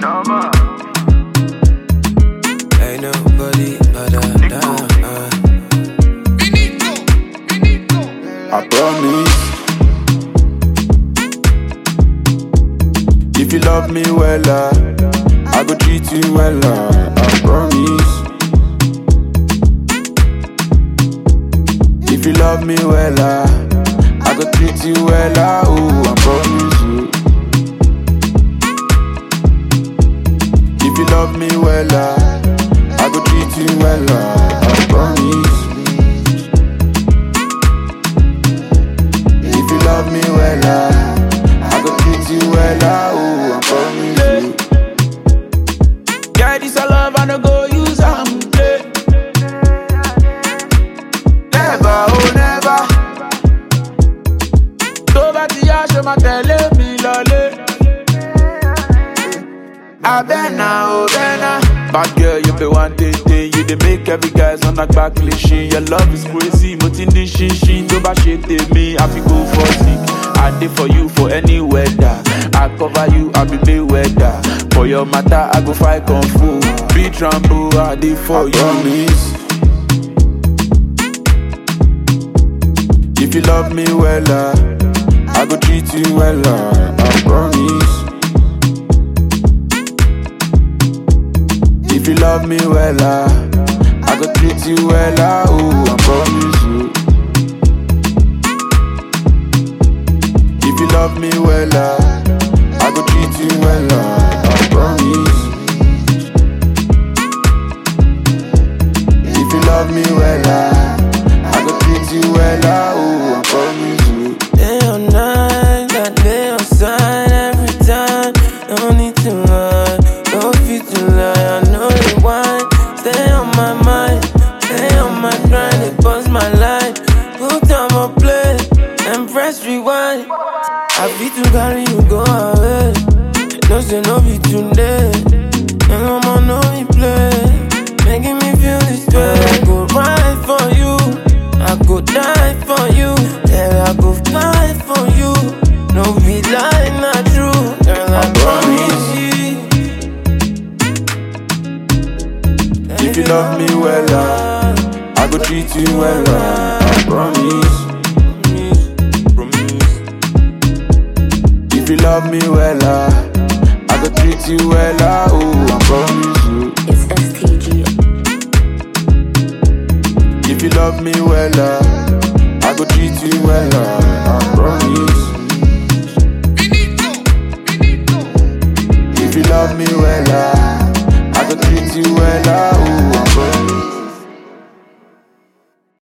Ain't nobody but I promise. If you love me well, I go treat you well. I promise. If you love me well, I go treat you well. Oh, I promise you. If you love me well, I go treat you well. I promise. If you love me well, I go treat you well. Oh, I promise you. Yeah, this a love I no go use am play. Never, oh never. Tó bá ti yá ṣe máa tẹ̀lé mi lọlé. Abena, oh Bena. Bad girl, you be one day. You dey make every guy's on that back cliche. Your love is crazy, motindi shin. Tó bá ṣe tèmi, I fi go for sick. I dey for you for any weather. I cover you, I be Mayweather. For your matter, I go fight kung fu. Be Rambo, I dey for you. Promise. If you love me well, I go treat you well. I promise. If you love me well, I go treat you well. Oh, I promise you. If you love me well, I go treat you well. I promise. If you love me well, I go treat you well. Oh, I promise you. Day or night, that day or sign every time. No need to run, no fit to lie. I know you want. Stay on my mind, stay on my grind. It buzz my line. Put down my play and press rewind. I feel to carry you go away. No say no be today. And I'm on no replay, making me feel this way. I go ride for you, I go die for you. Yeah, I go fly for you. No be lie, not true. Girl, I promise you. If you love me well, I go treat you well. I promise. If you love me well, I go treat you well. Oh, I promise you. It's STG. If you love me well, I go treat you well. I promise. If you love me well, I go treat you well. Oh, I promise.